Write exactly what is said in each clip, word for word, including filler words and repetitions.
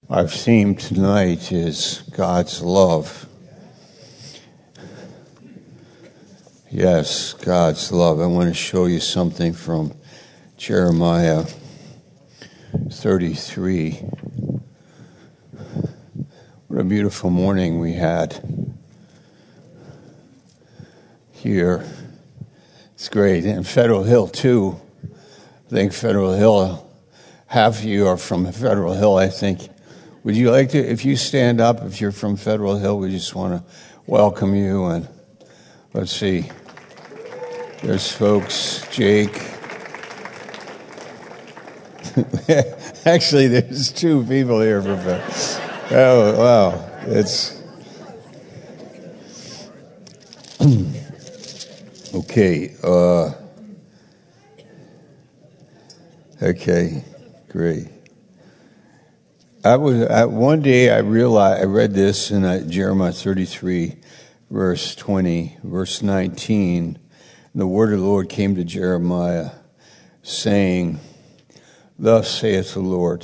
Our theme tonight is God's love. Yes, God's love. I want to show you something from Jeremiah thirty-three. What a beautiful morning we had here. It's great. And Federal Hill, too. I think Federal Hill, half of you are from Federal Hill, I think. Would you like to, if you stand up, if you're from Federal Hill, we just want to welcome you. And let's see. There's folks, Jake. Actually, there's two people here from Federal. Oh, wow. It's okay. Uh, okay, great. I was I, one day I realized I read this in uh, Jeremiah thirty-three, verse twenty, verse nineteen. The word of the Lord came to Jeremiah, saying, "Thus saith the Lord."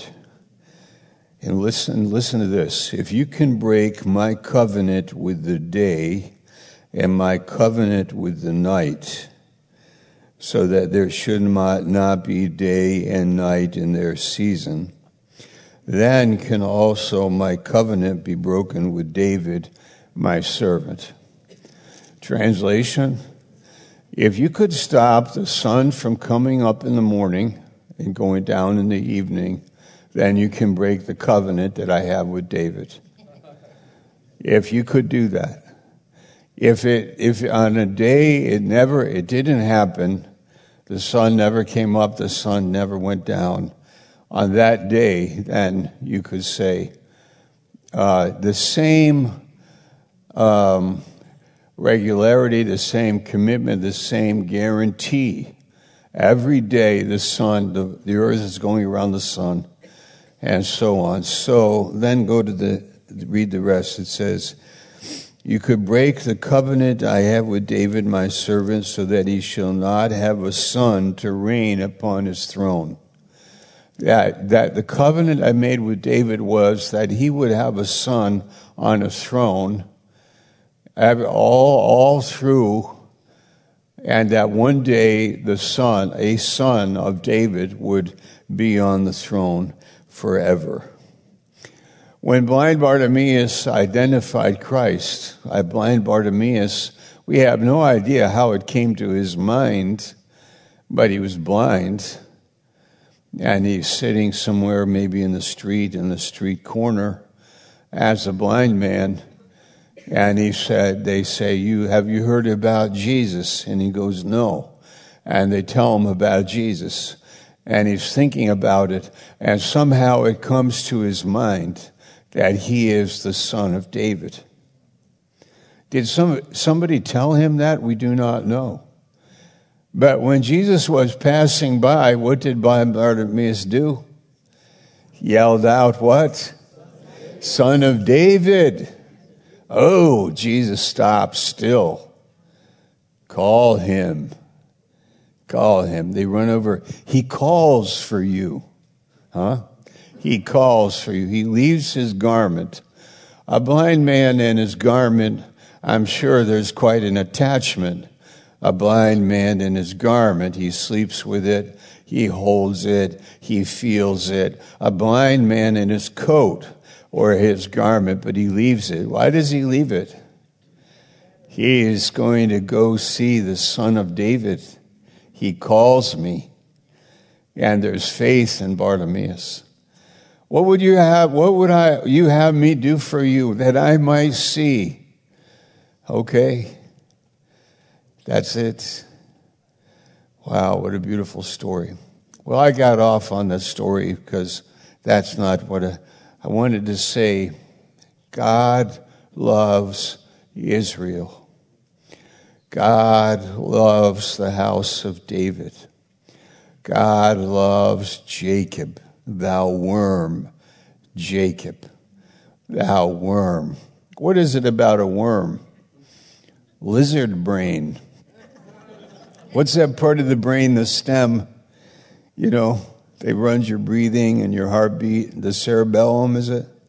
And listen, listen to this. If you can break my covenant with the day and my covenant with the night, so that there should not, not be day and night in their season, then can also my covenant be broken with David, my servant. Translation: if you could stop the sun from coming up in the morning and going down in the evening, then you can break the covenant that I have with David. If you could do that. If it, if on a day it never, it didn't happen, the sun never came up, the sun never went down, on that day, then you could say uh, the same um, regularity, the same commitment, the same guarantee. Every day the sun, the, the earth is going around the sun, and so on. So then go to the, read the rest. It says, you could break the covenant I have with David my servant, so that he shall not have a son to reign upon his throne. That, that the covenant I made with David was that he would have a son on a throne all, all through, and that one day the son, a son of David, would be on the throne forever. When blind Bartimaeus identified Christ, I blind Bartimaeus, we have no idea how it came to his mind, but he was blind. And he's sitting somewhere, maybe in the street, in the street corner, as a blind man. And he said, they say, "You have you heard about Jesus?" And he goes, "No." And they tell him about Jesus. And he's thinking about it. And somehow it comes to his mind that he is the son of David. Did some, somebody tell him that? We do not know. But when Jesus was passing by, what did Bartimaeus do? He yelled out, what? Son of David. Oh, Jesus stopped still. Call him. Call him. They run over. He calls for you. Huh? He calls for you. He leaves his garment. A blind man and his garment, I'm sure there's quite an attachment. A blind man in his garment, he sleeps with it, he holds it, he feels it. A blind man in his coat or his garment, but he leaves it. Why does he leave it? He is going to go see the Son of David. He calls me. And there's faith in Bartimaeus. What would you have, what would I, you have me do for you that I might see? Okay. That's it. Wow, what a beautiful story. Well, I got off on that story because that's not what I, I wanted to say. God loves Israel. God loves the house of David. God loves Jacob, thou worm, Jacob, thou worm. What is it about a worm? Lizard brain. What's that part of the brain, the stem? You know, they run your breathing and your heartbeat. The cerebellum, is it?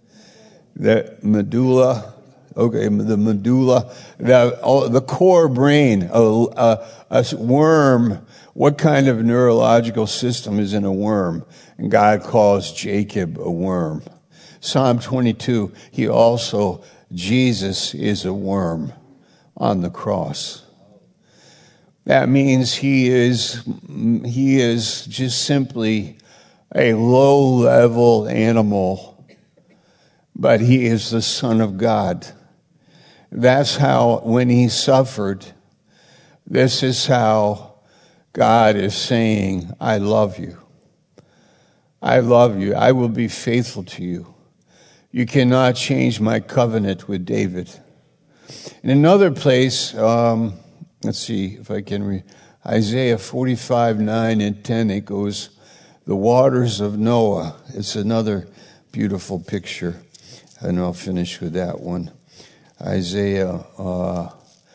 the medulla, okay, the medulla, the, oh, the core brain, a, a, a worm. What kind of neurological system is in a worm? And God calls Jacob a worm. Psalm twenty-two, he also, Jesus is a worm on the cross. That means he is, he is just simply a low-level animal, but he is the Son of God. That's how, when he suffered, this is how God is saying, I love you. I love you. I will be faithful to you. You cannot change my covenant with David. In another place, um, let's see if I can read, Isaiah forty-five, nine and ten, it goes, the waters of Noah. It's another beautiful picture. And I'll finish with that one. Isaiah uh,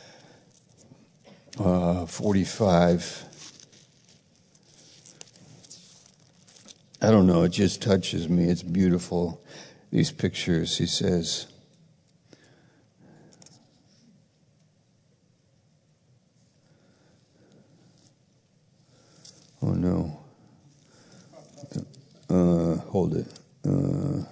uh, forty-five. I don't know, it just touches me. It's beautiful. These pictures, he says. Oh no. Uh, hold it. Uh,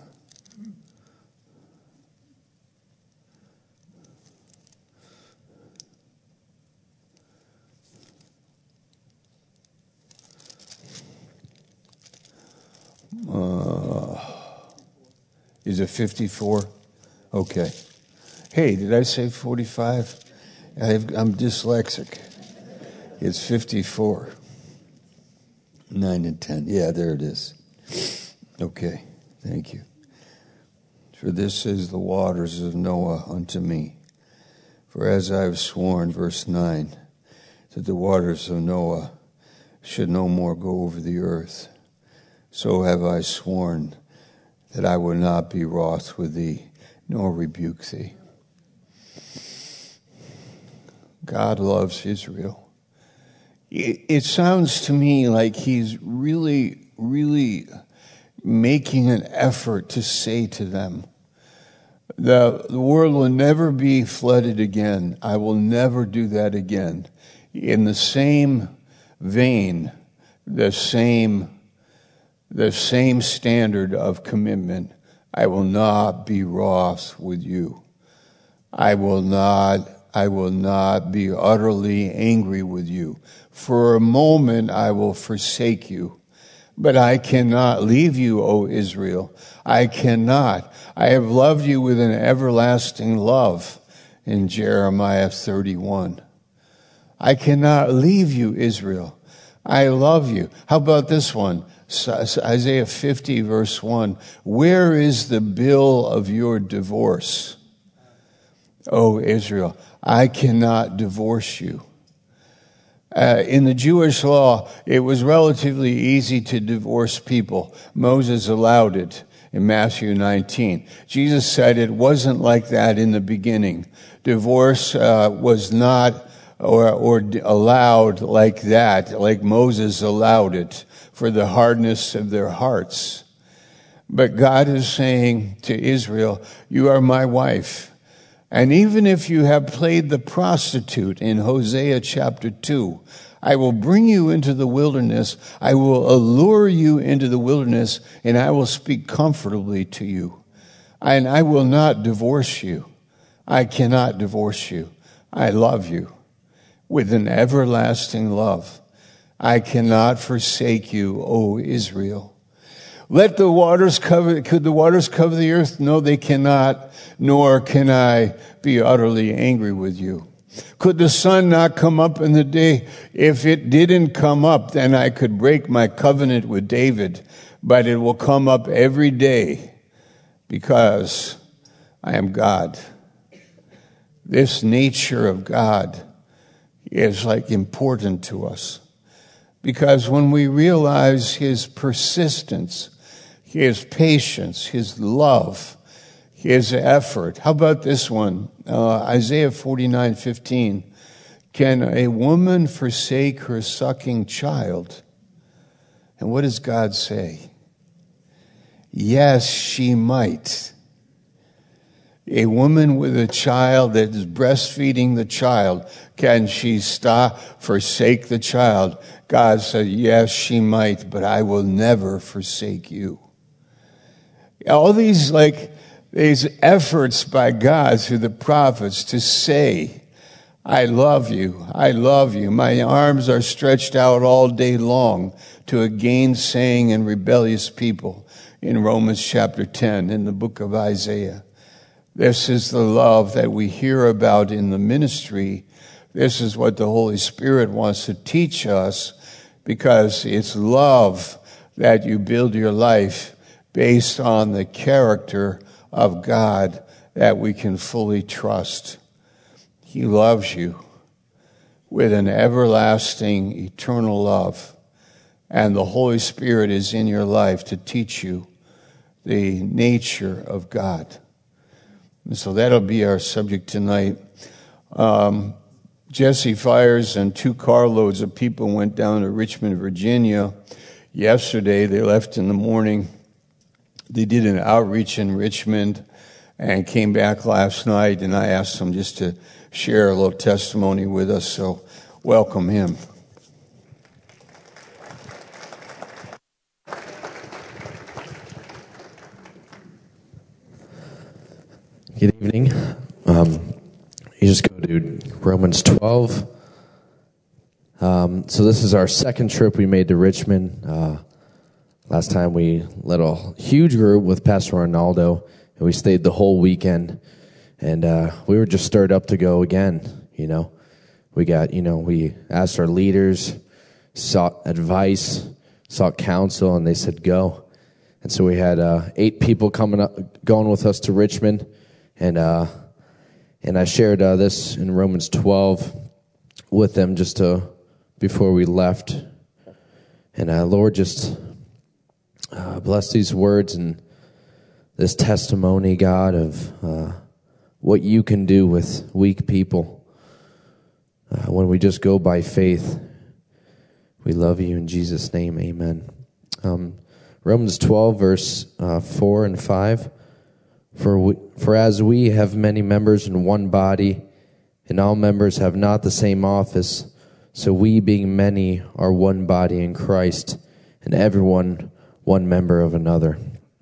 uh, is it fifty-four? Okay. Hey, did I say forty-five? I've, I'm dyslexic. It's fifty-four. nine and ten. Yeah, there it is. Okay, thank you. For this is the waters of Noah unto me. For as I have sworn, verse nine, that the waters of Noah should no more go over the earth, so have I sworn that I will not be wroth with thee, nor rebuke thee. God loves Israel. It sounds to me like he's really, really making an effort to say to them, the, the world will never be flooded again. I will never do that again. In the same vein, the same, the same standard of commitment, I will not be wroth with you. I will not, I will not be utterly angry with you. For a moment I will forsake you. But I cannot leave you, O Israel. I cannot. I have loved you with an everlasting love in Jeremiah thirty-one. I cannot leave you, Israel. I love you. How about this one? Isaiah fifty, verse one. Where is the bill of your divorce? O Israel, I cannot divorce you. Uh, in the Jewish law, it was relatively easy to divorce people. Moses allowed it in Matthew nineteen. Jesus said it wasn't like that in the beginning. Divorce uh, was not or, or allowed like that, like Moses allowed it, for the hardness of their hearts. But God is saying to Israel, you are my wife. And even if you have played the prostitute in Hosea chapter two, I will bring you into the wilderness. I will allure you into the wilderness, and I will speak comfortably to you. And I will not divorce you. I cannot divorce you. I love you with an everlasting love. I cannot forsake you, O Israel. Let the waters cover, could the waters cover the earth? No, they cannot, nor can I be utterly angry with you. Could the sun not come up in the day? If it didn't come up, then I could break my covenant with David, but it will come up every day because I am God. This nature of God is like important to us because when we realize his persistence, his patience, his love, his effort. How about this one? Uh, Isaiah forty-nine fifteen. Can a woman forsake her sucking child? And what does God say? Yes, she might. A woman with a child that is breastfeeding the child, can she stop, forsake the child? God said, yes, she might, but I will never forsake you. All these, like, these efforts by God through the prophets to say, I love you, I love you. My arms are stretched out all day long to a gainsaying and rebellious people in Romans chapter ten, in the book of Isaiah. This is the love that we hear about in the ministry. This is what the Holy Spirit wants to teach us, because it's love that you build your life based on the character of God that we can fully trust. He loves you with an everlasting, eternal love. And the Holy Spirit is in your life to teach you the nature of God. And so that'll be our subject tonight. Um, Jesse Fires and two carloads of people went down to Richmond, Virginia. Yesterday, they left in the morning. They did an outreach in Richmond and came back last night, and I asked them just to share a little testimony with us, so welcome him. Good evening. Um, you just go to Romans twelve. Um, so this is our second trip we made to Richmond. Uh, last time we led a huge group with Pastor Ronaldo, and we stayed the whole weekend. And uh, we were just stirred up to go again, you know. We got, you know, we asked our leaders, sought advice, sought counsel, and they said go. And so we had uh, eight people coming up, going with us to Richmond. And uh, and I shared uh, this in Romans twelve with them just to, before we left. And uh, Lord, just uh, bless these words and this testimony, God, of uh, what you can do with weak people uh, when we just go by faith. We love you in Jesus' name, amen. Um, Romans twelve, verse uh, four and five. For we, for as we have many members in one body, and all members have not the same office, so we, being many, are one body in Christ, and everyone one member of another.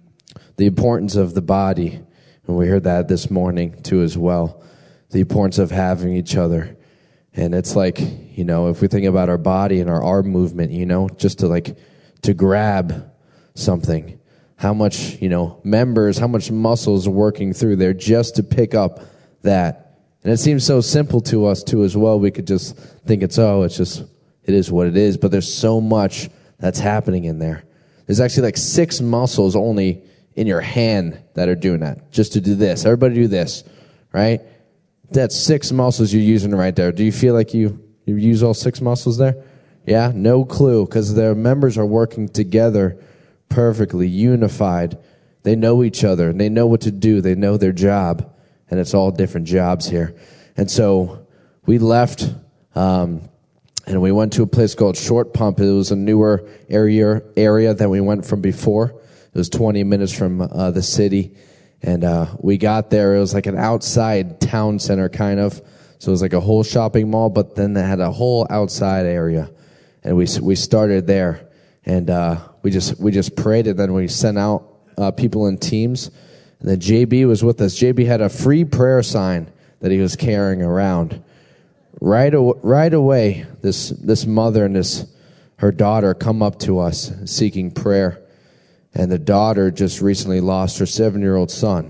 The importance of the body, and we heard that this morning too as well, the importance of having each other. And it's like, you know, if we think about our body and our arm movement, you know, just to like, to grab something, how much, you know, members, how much muscles are working through there just to pick up that. And it seems so simple to us too as well. We could just think it's, oh, it's just, it is what it is. But there's so much that's happening in there. There's actually like six muscles only in your hand that are doing that, just to do this. Everybody do this, right? That's six muscles you're using right there. Do you feel like you, you use all six muscles there? Yeah, no clue, because their members are working together perfectly, unified. They know each other, and they know what to do. They know their job, and it's all different jobs here. And so we left, um, and we went to a place called Short Pump. It was a newer area area than we went from before. It was twenty minutes from uh, the city, and uh, we got there. It was like an outside town center kind of, so it was like a whole shopping mall, but then they had a whole outside area, and we we started there. And uh, we just we just prayed, and then we sent out uh, people in teams. And then J B was with us. J B had a free prayer sign that he was carrying around. Right, aw- right away, this this mother and this her daughter come up to us seeking prayer. And the daughter just recently lost her seven-year-old son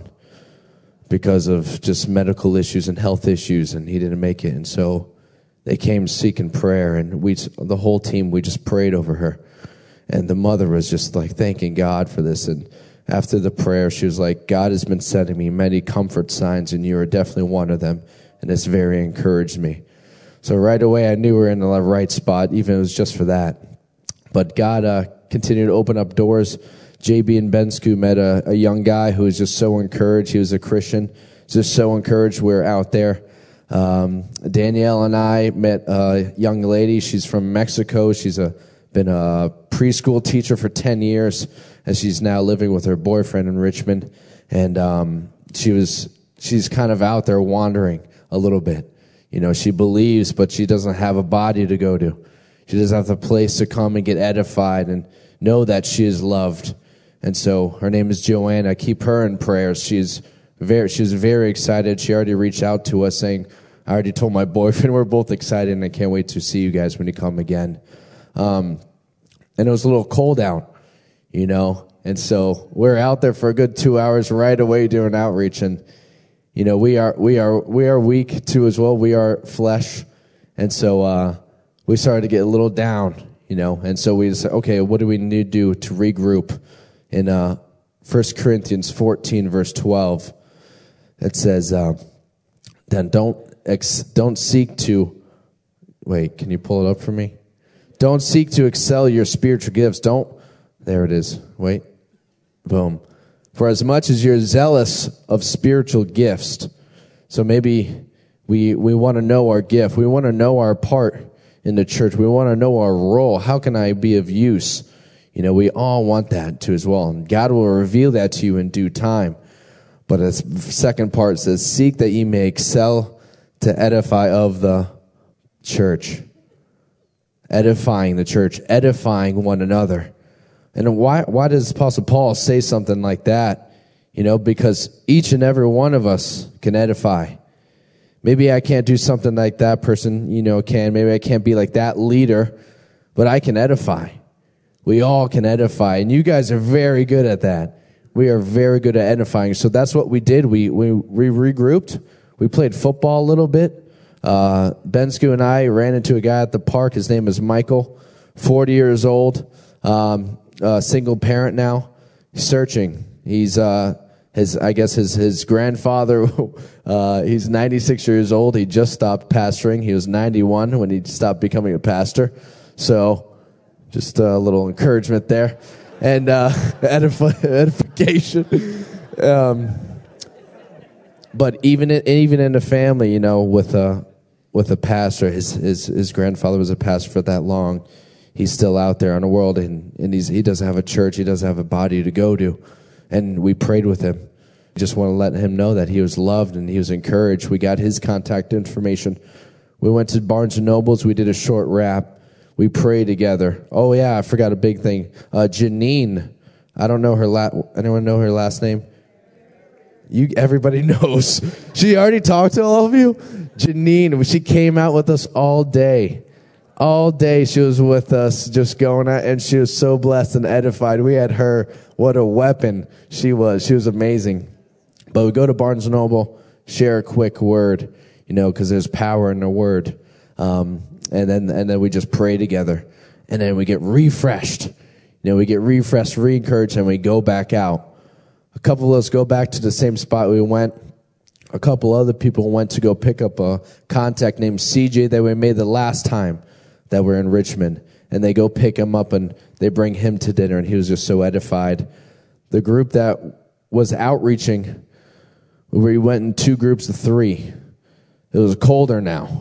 because of just medical issues and health issues, and he didn't make it. And so they came seeking prayer, and we the whole team, we just prayed over her. And the mother was just like thanking God for this. And after the prayer, she was like, God has been sending me many comfort signs, and you are definitely one of them. And this very encouraged me. So right away, I knew we were in the right spot, even if it was just for that. But God uh, continued to open up doors. J B and Bensku met a, a young guy who was just so encouraged. He was a Christian. Just so encouraged. We were out there. Um, Danielle and I met a young lady. She's from Mexico. She's a been a preschool teacher for ten years, and she's now living with her boyfriend in Richmond. And um, she was she's kind of out there wandering a little bit. You know, she believes, but she doesn't have a body to go to. She doesn't have a place to come and get edified and know that she is loved. And so her name is Joanna. Keep her in prayers. She's very, she's very excited. She already reached out to us saying, I already told my boyfriend we're both excited and I can't wait to see you guys when you come again. Um, and it was a little cold out, you know. And so we're out there for a good two hours right away doing outreach. And, you know, we are, we are, we are weak too as well. We are flesh. And so, uh, we started to get a little down, you know. And so we said, okay, what do we need to do to regroup? In uh, First Corinthians fourteen, verse twelve, it says, uh, then don't ex- don't seek to, wait, can you pull it up for me? Don't seek to excel your spiritual gifts. Don't, there it is. Wait, boom. For as much as you're zealous of spiritual gifts, so maybe we we want to know our gift. We want to know our part in the church. We want to know our role. How can I be of use? You know, we all want that too as well. And God will reveal that to you in due time. But the second part says, seek that ye may excel to edify of the church. Edifying the church, edifying one another. And why why does Apostle Paul say something like that? You know, because each and every one of us can edify. Maybe I can't do something like that person, you know, can. Maybe I can't be like that leader, but I can edify. We all can edify, and you guys are very good at that. We are very good at edifying. So that's what we did. We we, we regrouped. We played football a little bit. Uh, Bensku and I ran into a guy at the park. His name is Michael, forty years old, um, uh, single parent now, searching. He's uh, his I guess his his grandfather. uh, he's ninety-six years old. He just stopped pastoring. He was ninety-one when he stopped becoming a pastor. So. Just a little encouragement there, and uh, edif- edification. Um, but even in, even in the family, you know, with a with a pastor, his his his grandfather was a pastor for that long. He's still out there in the world, and and he's he doesn't have a church, he doesn't have a body to go to, and we prayed with him. We just want to let him know that he was loved and he was encouraged. We got his contact information. We went to Barnes and Nobles. We did a short rap. We pray together. Oh, yeah, I forgot a big thing. Uh, Janine, I don't know her last, anyone know her last name? You, everybody knows. She already talked to all of you? Janine, she came out with us all day. All day she was with us, just going out, and she was so blessed and edified. We had her. What a weapon she was. She was amazing. But we go to Barnes and Noble, share a quick word, you know, because there's power in the word. Um, And then and then we just pray together. And then we get refreshed. You know, we get refreshed, re-encouraged, and we go back out. A couple of us go back to the same spot we went. A couple other people went to go pick up a contact named C J that we made the last time that we're in Richmond. And they go pick him up, and they bring him to dinner, and he was just so edified. The group that was outreaching, we went in two groups of three. It was colder now.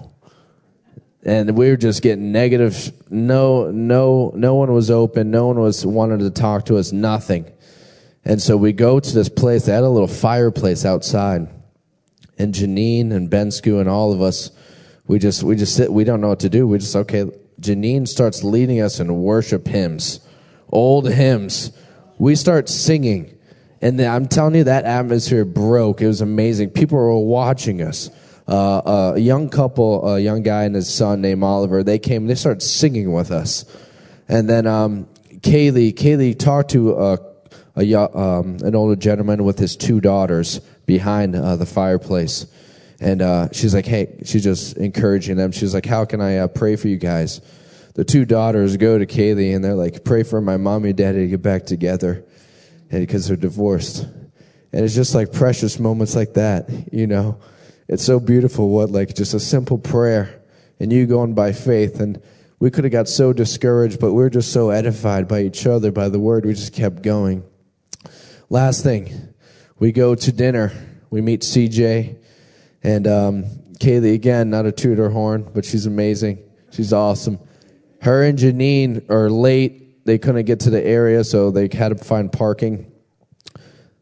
And we were just getting negative. No, no, no one was open. No one was wanted to talk to us. Nothing. And so we go to this place. They had a little fireplace outside. And Janine and Bensku and all of us, we just we just sit. We don't know what to do. We just okay. Janine starts leading us in worship hymns, old hymns. We start singing, and then, I'm telling you, that atmosphere broke. It was amazing. People were watching us. Uh, a young couple, a young guy and his son named Oliver, they came, they started singing with us. And then, um, Kaylee, Kaylee talked to, uh, a, um, an older gentleman with his two daughters behind, uh, the fireplace. And, uh, she's like, hey, she's just encouraging them. She's like, how can I, uh, pray for you guys? The two daughters go to Kaylee and they're like, pray for my mommy and daddy to get back together. And because they're divorced. And it's just like precious moments like that, you know. It's so beautiful what, like, just a simple prayer and you going by faith. And we could have got so discouraged, but we we're just so edified by each other, by the word. We just kept going. Last thing, we go to dinner. We meet C J and um, Kaylee, again, not a tutor horn, but she's amazing. She's awesome. Her and Janine are late. They couldn't get to the area, so they had to find parking.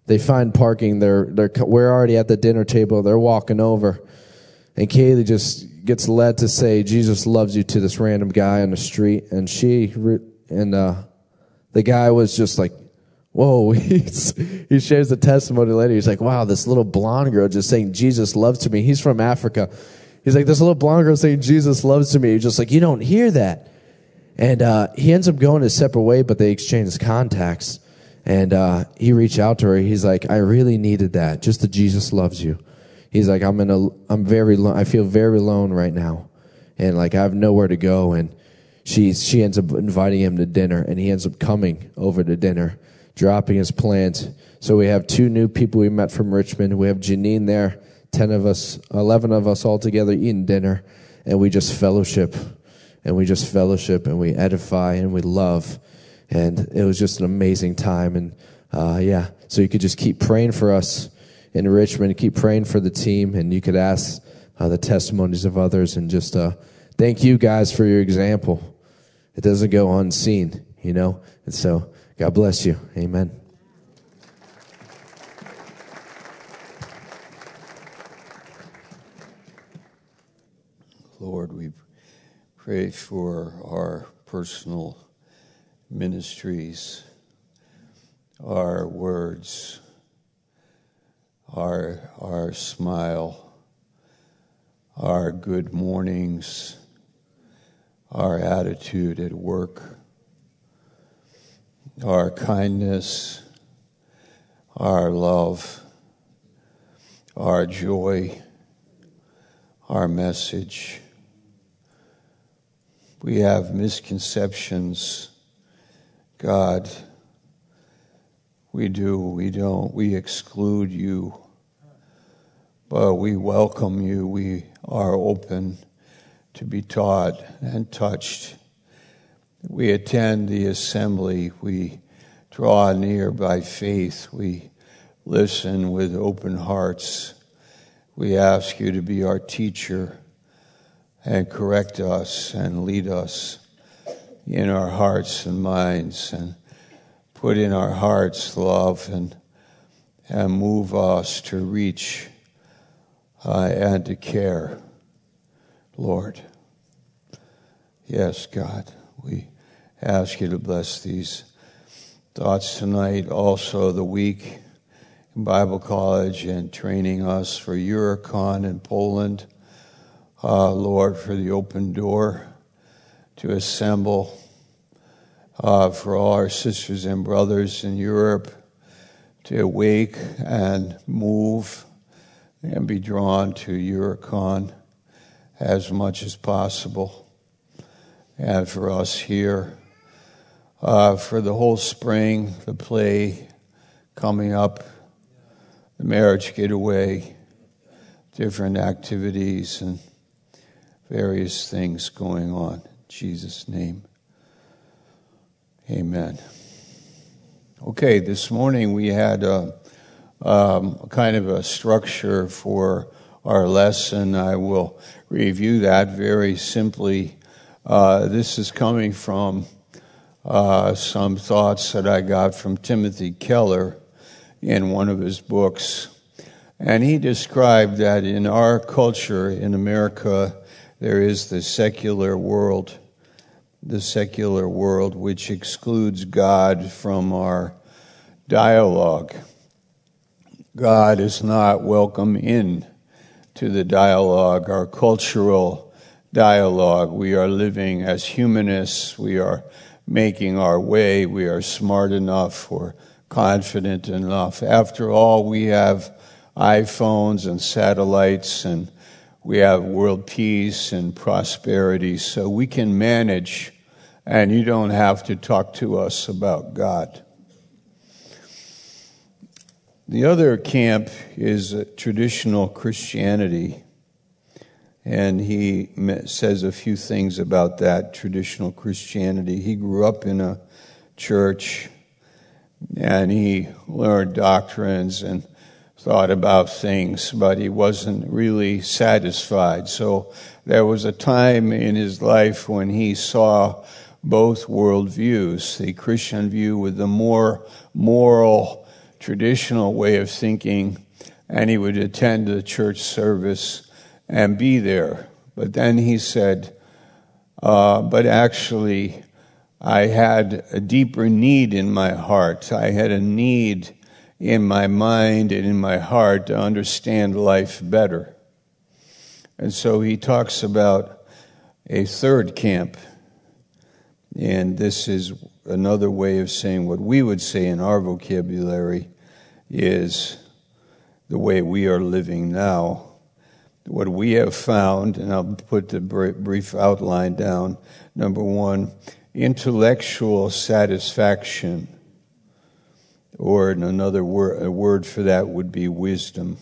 they find parking. They're they're we're already at the dinner table. They're walking over, and Kaylee just gets led to say, "Jesus loves you" to this random guy on the street, and she and uh, the guy was just like, "Whoa!" He's, he shares the testimony later. He's like, "Wow, this little blonde girl just saying Jesus loves me." He's from Africa. He's like, "This little blonde girl saying Jesus loves to me." He's just like, "You don't hear that." And uh, he ends up going a separate way, but they exchange contacts. And uh, he reached out to her. He's like, "I really needed that. Just that Jesus loves you." He's like, "I'm in a, I'm very, lo- I feel very alone right now, and like I have nowhere to go." And she, she ends up inviting him to dinner, and he ends up coming over to dinner, dropping his plans. So we have two new people we met from Richmond. We have Janine there, ten of us, eleven of us all together eating dinner, and we just fellowship, and we just fellowship, and we edify, and we love. And it was just an amazing time. And, uh, yeah, so you could just keep praying for us in Richmond, keep praying for the team, and you could ask uh, the testimonies of others. And just uh, thank you guys for your example. It doesn't go unseen, you know. And so God bless you. Amen. Lord, we pray for our personal ministries, our words, our our smile, our good mornings, our attitude at work, our kindness, our love, our joy, our message. We have misconceptions, God. We do, we don't, we exclude you, but we welcome you. We are open to be taught and touched. We attend the assembly. We draw near by faith. We listen with open hearts. We ask you to be our teacher and correct us and lead us in our hearts and minds, and put in our hearts love, and and move us to reach uh, and to care, Lord. Yes, God, we ask you to bless these thoughts tonight. Also, the week in Bible college and training us for Eurocon in Poland. Uh, Lord, for the open door to assemble, uh, for all our sisters and brothers in Europe to awake and move and be drawn to Eurocon as much as possible. And for us here, uh, for the whole spring, the play coming up, the marriage getaway, different activities and various things going on. In Jesus' name, amen. Okay, this morning we had a, um, kind of a structure for our lesson. I will review that very simply. Uh, this is coming from uh, some thoughts that I got from Timothy Keller in one of his books. And he described that in our culture, in America, there is the secular world, the secular world which excludes God from our dialogue. God is not welcome in to the dialogue, our cultural dialogue. We are living as humanists. We are making our way. We are smart enough or confident enough. After all, we have iPhones and satellites, and we have world peace and prosperity, so we can manage, and you don't have to talk to us about God. The other camp is traditional Christianity, and he says a few things about that traditional Christianity. He grew up in a church, and he learned doctrines and thought about things, but he wasn't really satisfied. So there was a time in his life when he saw both worldviews, the Christian view with the more moral traditional way of thinking, and he would attend the church service and be there. But then he said, uh, but actually, I had a deeper need in my heart. I had a need in my mind and in my heart to understand life better. And so he talks about a third camp. And this is another way of saying what we would say in our vocabulary is the way we are living now. What we have found, and I'll put the brief outline down. Number one, intellectual satisfaction, or another word, a word for that would be wisdom.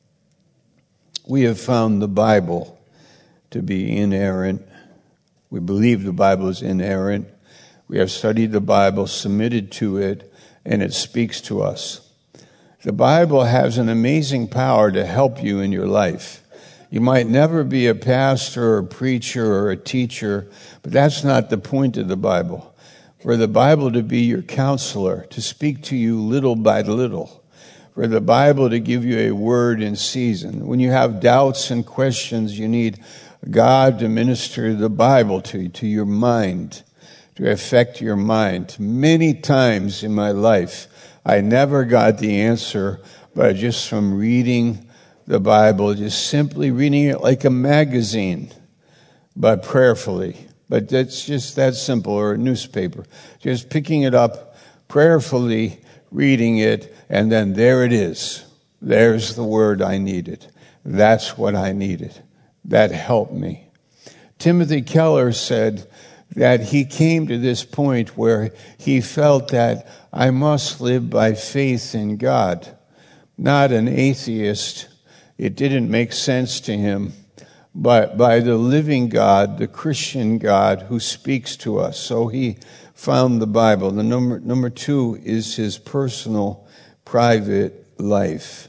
We have found the Bible to be inerrant. We believe the Bible is inerrant. We have studied the Bible, submitted to it, and it speaks to us. The Bible has an amazing power to help you in your life. You might never be a pastor or a preacher or a teacher, but that's not the point of the Bible. For the Bible to be your counselor, to speak to you little by little. For the Bible to give you a word in season. When you have doubts and questions, you need God to minister the Bible to you, to your mind, to affect your mind. Many times in my life, I never got the answer, but just from reading the Bible, just simply reading it like a magazine, but prayerfully. But that's just that simple, or a newspaper. Just picking it up, prayerfully reading it, and then there it is. There's the word I needed. That's what I needed. That helped me. Timothy Keller said that he came to this point where he felt that I must live by faith in God, not an atheist. It didn't make sense to him, but by the living God, the Christian God who speaks to us. So he found the Bible. The number number two is his personal, private life.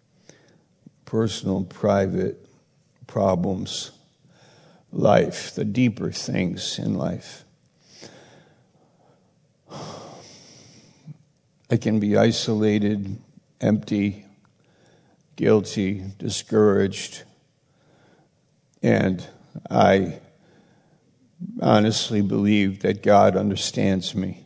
Personal, private problems, life, the deeper things in life. I can be isolated, empty, guilty, discouraged, and I honestly believe that God understands me.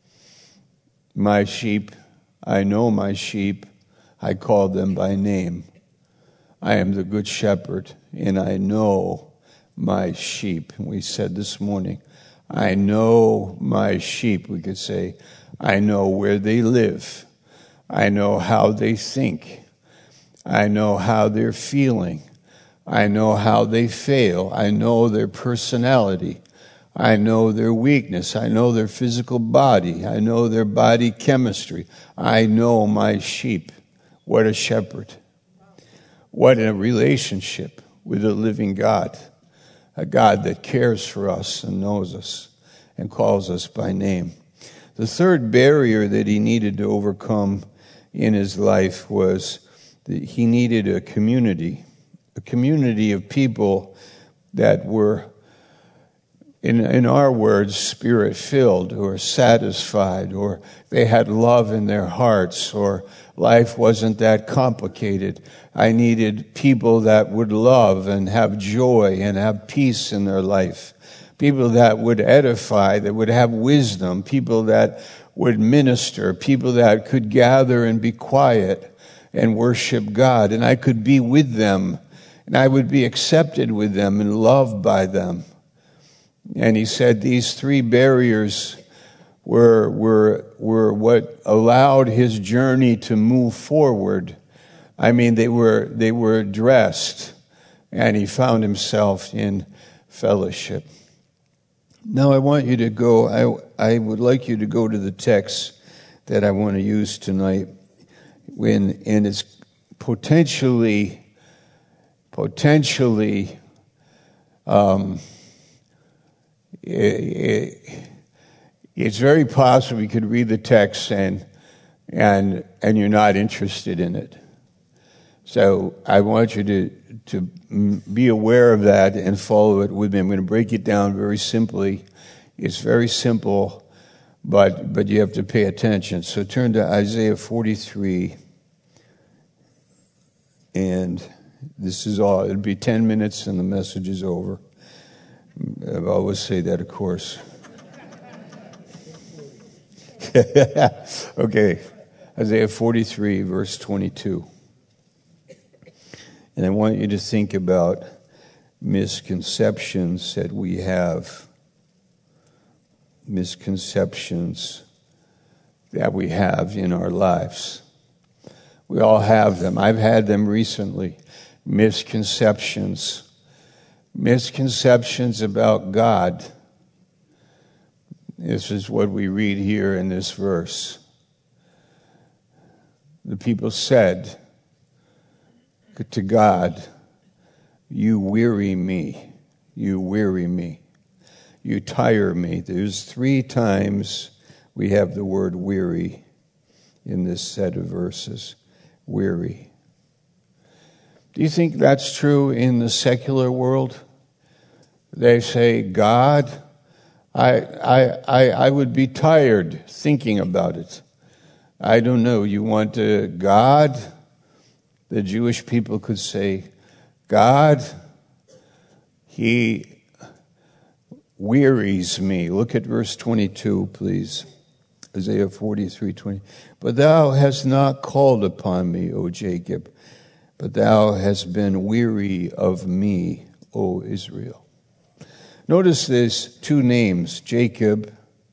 My sheep, I know my sheep, I call them by name. I am the good shepherd, and I know my sheep. We said this morning, I know my sheep. We could say, I know where they live. I know how they think. I know how they're feeling. I know how they fail. I know their personality. I know their weakness. I know their physical body. I know their body chemistry. I know my sheep. What a shepherd. What a relationship with a living God. A God that cares for us and knows us and calls us by name. The third barrier that he needed to overcome in his life was that he needed a community. A community of people that were, in, in our words, spirit-filled or satisfied, or they had love in their hearts, or life wasn't that complicated. I needed people that would love and have joy and have peace in their life. People that would edify, that would have wisdom, people that would minister, people that could gather and be quiet and worship God. And I could be with them, and I would be accepted with them and loved by them. And he said these three barriers were, were, were what allowed his journey to move forward. I mean, they were, they were addressed, and he found himself in fellowship. Now I want you to go, I, I would like you to go to the text that I want to use tonight, when, and it's potentially, potentially, um, it, it, it's very possible you could read the text and, and, and you're not interested in it. So I want you to, to be aware of that and follow it with me. I'm going to break it down very simply. It's very simple, but but you have to pay attention. So turn to Isaiah forty-three, and this is all. It'll be ten minutes, and the message is over. I always say that, of course. Okay, Isaiah forty-three, verse twenty-two. And I want you to think about misconceptions that we have. Misconceptions that we have in our lives. We all have them. I've had them recently. Misconceptions. Misconceptions about God. This is what we read here in this verse. The people said to God, "You weary me, you weary me, you tire me." There's three times we have the word weary in this set of verses. Weary. Do you think that's true in the secular world? They say, God, I, I, I, I would be tired thinking about it. I don't know. You want to, God? The Jewish people could say, God, He wearies me. Look at verse twenty-two, please. Isaiah forty-three, twenty. But thou hast not called upon me, O Jacob, but thou hast been weary of me, O Israel. Notice there's two names, Jacob,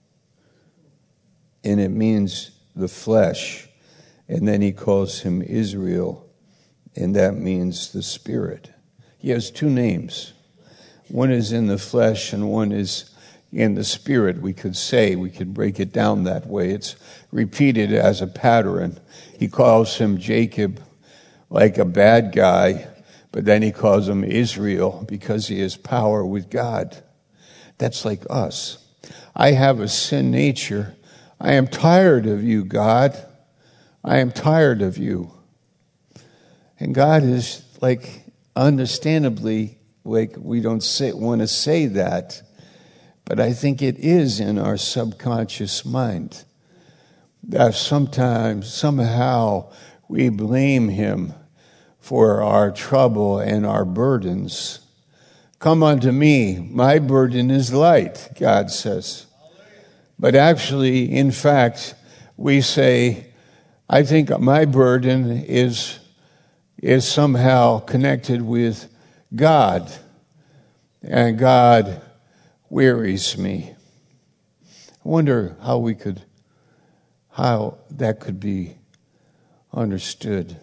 and it means the flesh. And then he calls him Israel, and that means the spirit. He has two names. One is in the flesh and one is in the spirit, we could say. We could break it down that way. It's repeated as a pattern. He calls him Jacob like a bad guy, but then he calls him Israel because he has power with God. That's like us. I have a sin nature. I am tired of you, God. I am tired of you. And God is like, understandably, like we don't say, want to say that, but I think it is in our subconscious mind that sometimes, somehow, we blame him for our trouble and our burdens. Come unto me, my burden is light, God says. But actually, in fact, we say, I think my burden is, is somehow connected with God, and God wearies me. I wonder how we could, how that could be understood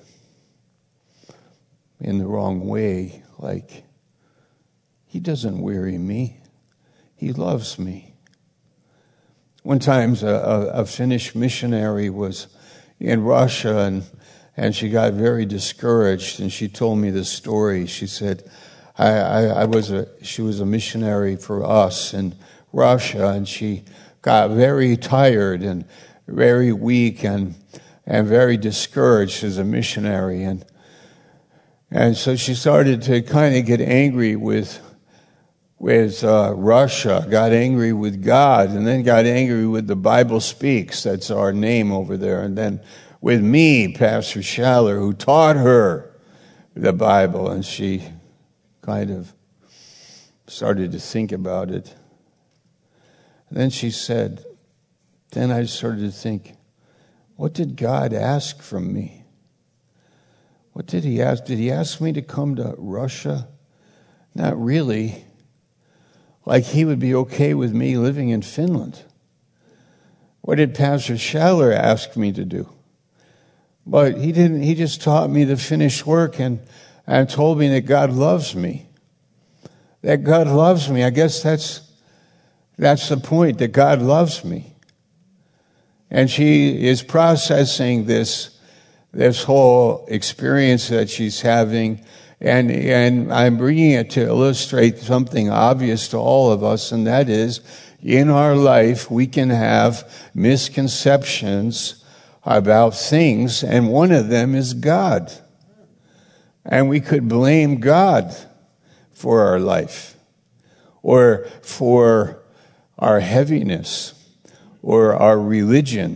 in the wrong way, like, he doesn't weary me. He loves me. One time, a, a, a Finnish missionary was in Russia, and, and she got very discouraged, and she told me this story. She said, I, I, I was a, she was a missionary for us in Russia, and she got very tired and very weak and, and very discouraged as a missionary. And, and so she started to kind of get angry with with uh, Russia, got angry with God, and then got angry with the Bible Speaks. That's our name over there. And then with me, Pastor Schaller, who taught her the Bible. And she kind of started to think about it. And then she said, then I started to think, what did God ask from me? What did he ask? Did he ask me to come to Russia? Not really. Like he would be okay with me living in Finland. What did Pastor Schaller ask me to do? But he didn't. He just taught me the finished work and, and told me that God loves me. That God loves me. I guess that's that's the point, that God loves me. And she is processing this, this whole experience that she's having. And and I'm bringing it to illustrate something obvious to all of us, and that is, in our life, we can have misconceptions about things, and one of them is God. And we could blame God for our life, or for our heaviness, or our religion.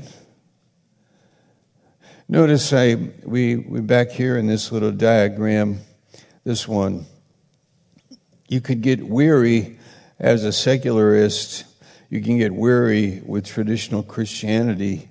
Notice I we we back here in this little diagram, this one. You could get weary as a secularist. You can get weary with traditional Christianity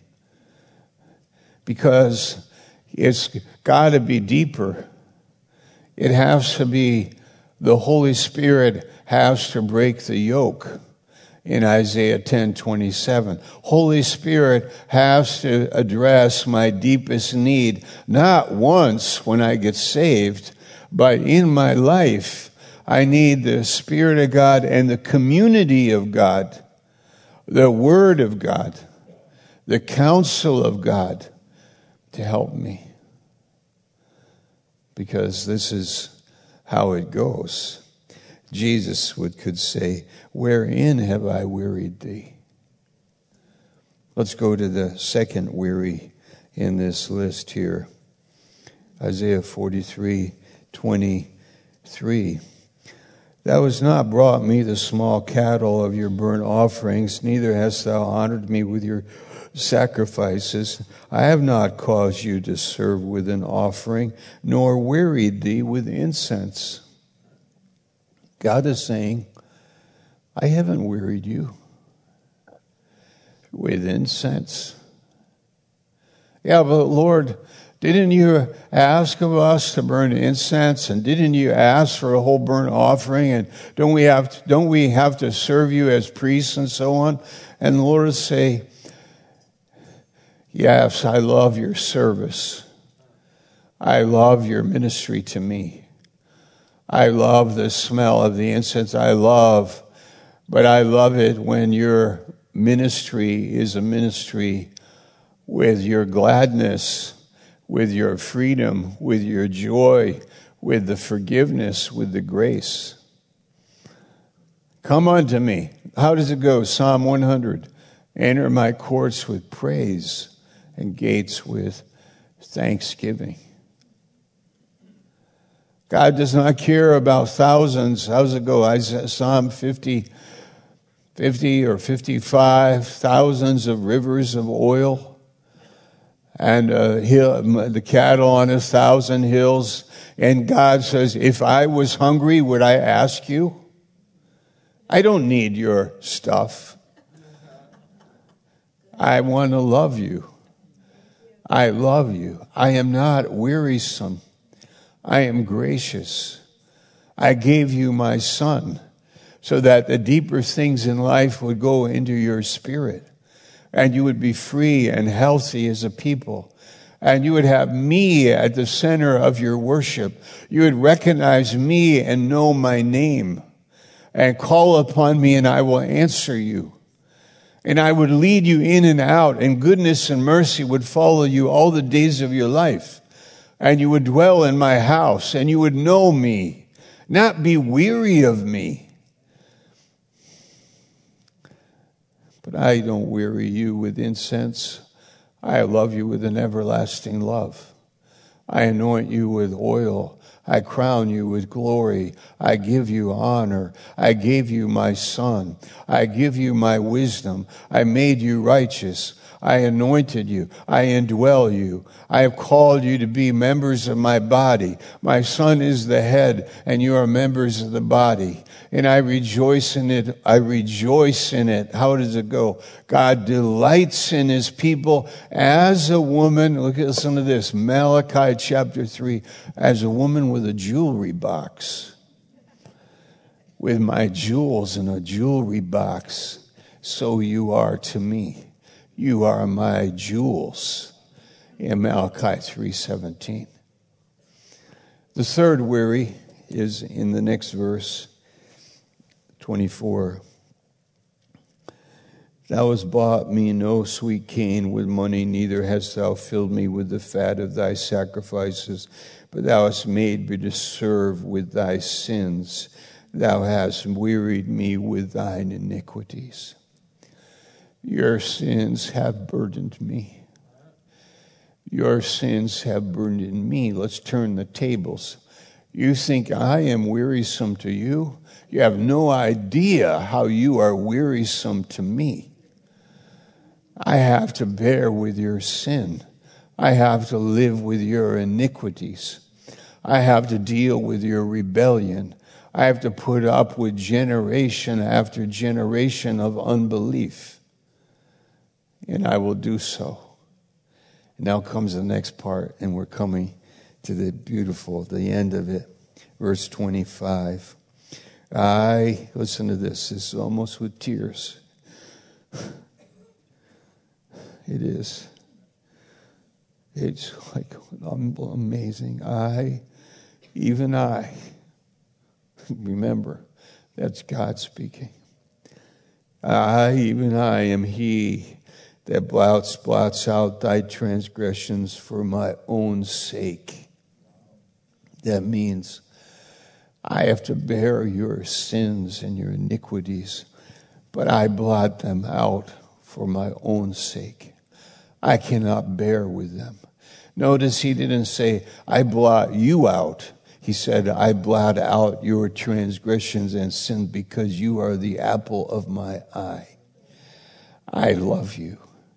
because it's got to be deeper. It has to be the Holy Spirit has to break the yoke. In Isaiah ten twenty-seven, Holy Spirit has to address my deepest need, not once when I get saved, but in my life. I need the Spirit of God and the community of God, the Word of God, the counsel of God to help me. Because this is how it goes. Jesus would could say, wherein have I wearied thee? Let's go to the second weary in this list here. Isaiah forty-three twenty-three. Thou hast not brought me the small cattle of your burnt offerings, neither hast thou honored me with your sacrifices. I have not caused you to serve with an offering, nor wearied thee with incense. God is saying, I haven't wearied you with incense. Yeah, but Lord, didn't you ask of us to burn incense? And didn't you ask for a whole burnt offering? And don't we have to, don't we have to serve you as priests and so on? And the Lord will say, yes, I love your service. I love your ministry to me. I love the smell of the incense. I love, but I love it when your ministry is a ministry with your gladness, with your freedom, with your joy, with the forgiveness, with the grace. Come unto me. How does it go? Psalm one hundred. Enter my courts with praise and gates with thanksgiving. God does not care about thousands. How's it go? Isaiah, Psalm fifty, fifty or fifty-five, thousands of rivers of oil, and uh, hill, the cattle on a thousand hills. And God says, if I was hungry, would I ask you? I don't need your stuff. I want to love you. I love you. I am not wearisome. I am gracious. I gave you my son so that the deeper things in life would go into your spirit and you would be free and healthy as a people. And you would have me at the center of your worship. You would recognize me and know my name and call upon me and I will answer you. And I would lead you in and out, and goodness and mercy would follow you all the days of your life. And you would dwell in my house, and you would know me, not be weary of me. But I don't weary you with incense. I love you with an everlasting love. I anoint you with oil. I crown you with glory. I give you honor. I gave you my son. I give you my wisdom. I made you righteous. I anointed you. I indwell you. I have called you to be members of my body. My son is the head, and you are members of the body. And I rejoice in it. I rejoice in it. How does it go? God delights in his people as a woman. Look at listen to this. Malachi chapter three. As a woman with a jewelry box. With my jewels in a jewelry box. So you are to me. You are my jewels. In Malachi three seventeen. The third weary is in the next verse. twenty-four. Thou hast bought me no sweet cane with money, neither hast thou filled me with the fat of thy sacrifices, but thou hast made me to serve with thy sins. Thou hast wearied me with thine iniquities. Your sins have burdened me. Your sins have burdened me. Let's turn the tables. You think I am wearisome to you? You have no idea how you are wearisome to me. I have to bear with your sin. I have to live with your iniquities. I have to deal with your rebellion. I have to put up with generation after generation of unbelief. And I will do so. Now comes the next part, and we're coming to the beautiful, the end of it. Verse twenty-five. I, listen to this, this is almost with tears. It is. It's like amazing. I, even I, remember, that's God speaking. I, even I, am he that blots, blots out thy transgressions for my own sake. That means I have to bear your sins and your iniquities, but I blot them out for my own sake. I cannot bear with them. Notice he didn't say, I blot you out. He said, I blot out your transgressions and sin because you are the apple of my eye. I love you.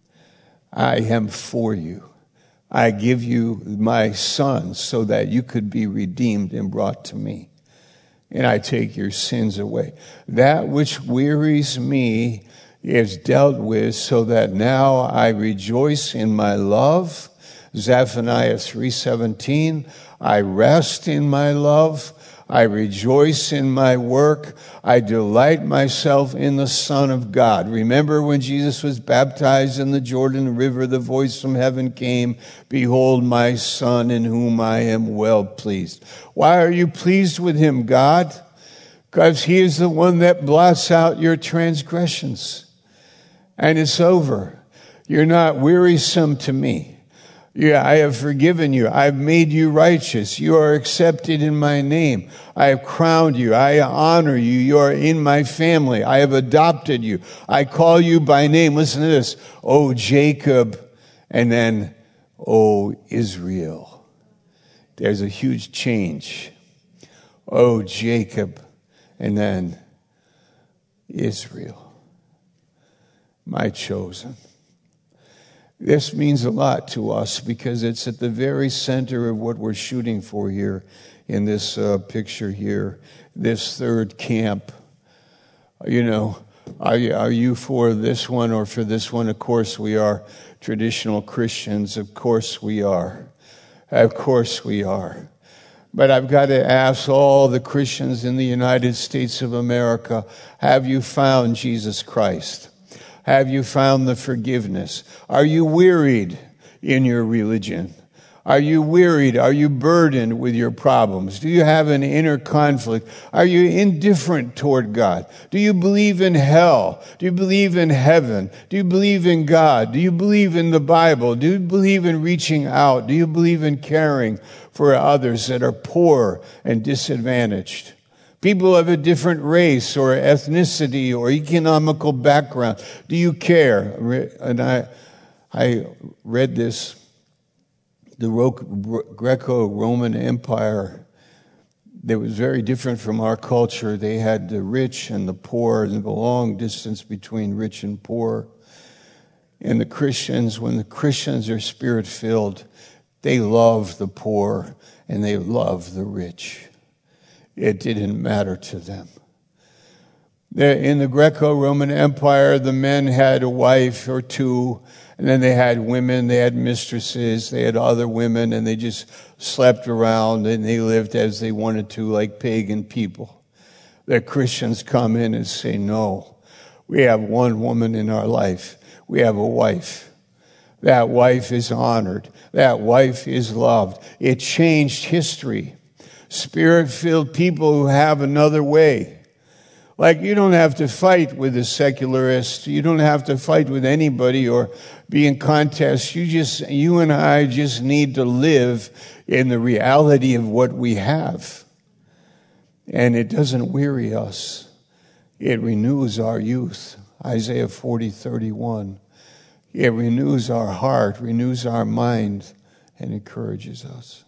I am for you. I give you my son so that you could be redeemed and brought to me. And I take your sins away. That which wearies me is dealt with so that now I rejoice in my love. Zephaniah three seventeen, I rest in my love. I rejoice in my work. I delight myself in the Son of God. Remember when Jesus was baptized in the Jordan River, the voice from heaven came, behold my Son in whom I am well pleased. Why are you pleased with him, God? Because he is the one that blots out your transgressions. And it's over. You're not wearisome to me. Yeah, I have forgiven you. I've made you righteous. You are accepted in my name. I have crowned you. I honor you. You are in my family. I have adopted you. I call you by name. Listen to this. O Jacob, and then O Israel. There's a huge change. O Jacob, and then Israel, my chosen. This means a lot to us because it's at the very center of what we're shooting for here in this uh, picture here, this third camp. You know, are you, are you for this one or for this one? Of course we are traditional Christians. Of course we are. Of course we are. But I've got to ask all the Christians in the United States of America, have you found Jesus Christ? Have you found the forgiveness? Are you wearied in your religion? Are you wearied? Are you burdened with your problems? Do you have an inner conflict? Are you indifferent toward God? Do you believe in hell? Do you believe in heaven? Do you believe in God? Do you believe in the Bible? Do you believe in reaching out? Do you believe in caring for others that are poor and disadvantaged? People of a different race or ethnicity or economical background. Do you care? And I, I read this. The Greco-Roman Empire, that was very different from our culture. They had the rich and the poor and the long distance between rich and poor. And the Christians, when the Christians are spirit-filled, they love the poor and they love the rich. It didn't matter to them. In the Greco-Roman Empire, the men had a wife or two, and then they had women, they had mistresses, they had other women, and they just slept around and they lived as they wanted to, like pagan people. The Christians come in and say, no, we have one woman in our life. We have a wife. That wife is honored. That wife is loved. It changed history. Spirit-filled people who have another way. Like, you don't have to fight with a secularist. You don't have to fight with anybody or be in contest. You just, you and I just need to live in the reality of what we have. And it doesn't weary us. It renews our youth. Isaiah forty thirty-one. It renews our heart, renews our mind, and encourages us.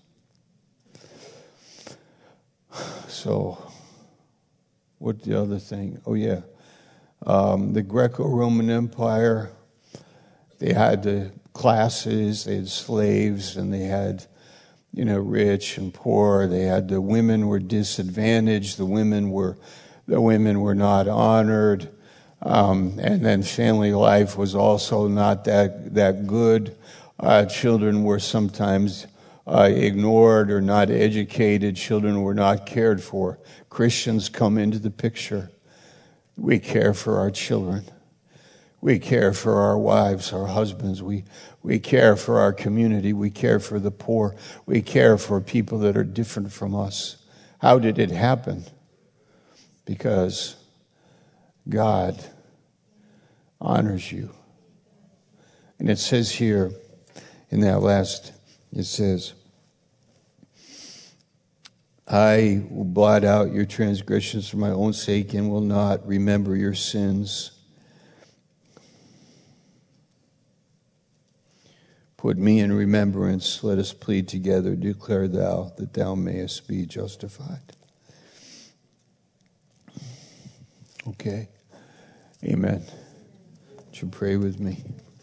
So, what's the other thing? Oh, yeah. Um, the Greco-Roman Empire, they had the classes, they had slaves, and they had, you know, rich and poor. They had the women were disadvantaged. The women were, the women were not honored. Um, and then family life was also not that, that good. Uh, children were sometimes uh, ignored or not educated. Children were not cared for. Christians come into the picture. We care for our children. We care for our wives, our husbands. We, we care for our community. We care for the poor. We care for people that are different from us. How did it happen? Because God honors you. And it says here in that last, it says, I will blot out your transgressions for my own sake and will not remember your sins. Put me in remembrance. Let us plead together. Declare thou that thou mayest be justified. Okay. Amen. Would you pray with me?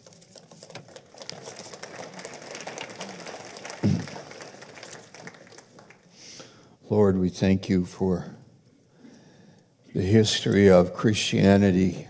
Lord, we thank you for the history of Christianity.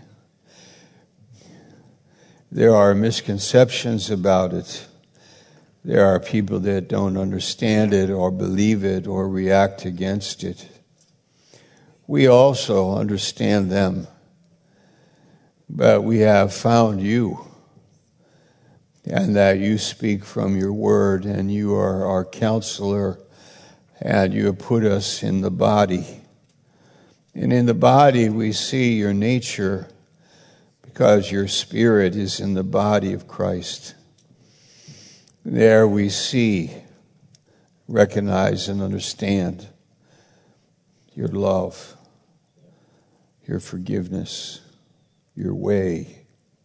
There are misconceptions about it. There are people that don't understand it or believe it or react against it. We also understand them, but we have found you, and that you speak from your word, and you are our counselor, and you have put us in the body. And in the body we see your nature, because your spirit is in the body of Christ. There we see, recognize, and understand your love, your forgiveness, your way.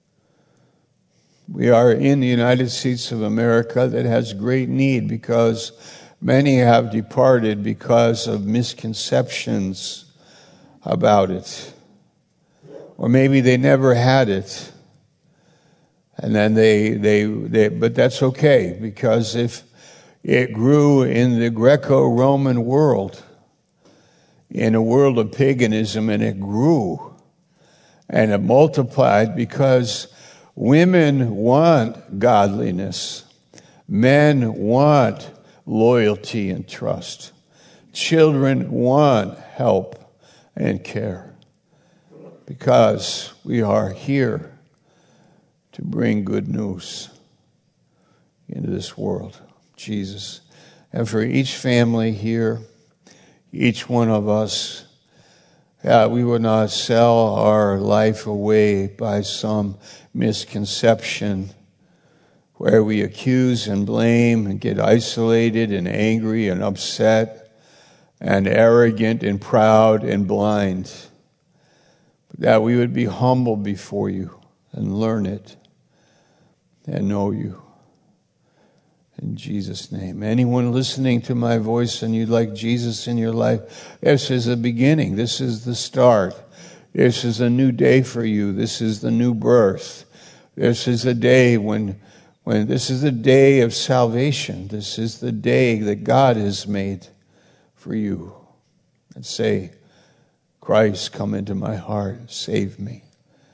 We are in the United States of America that has great need because many have departed because of misconceptions about it. Or maybe they never had it. And then they, they, they, but that's okay, because if it grew in the Greco-Roman world, in a world of paganism, and it grew, and it multiplied because women want godliness. Men want loyalty and trust. Children want help and care, because we are here to bring good news into this world, Jesus. And for each family here, each one of us, yeah, we will not sell our life away by some misconception where we accuse and blame and get isolated and angry and upset and arrogant and proud and blind. But that we would be humble before you and learn it and know you. In Jesus' name. Anyone listening to my voice and you'd like Jesus in your life, this is the beginning. This is the start. This is a new day for you. This is the new birth. This is a day when, when this is the day of salvation. This is the day that God has made for you. And say, Christ, come into my heart, save me.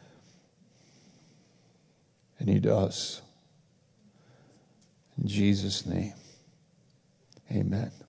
And he does. In Jesus' name, amen.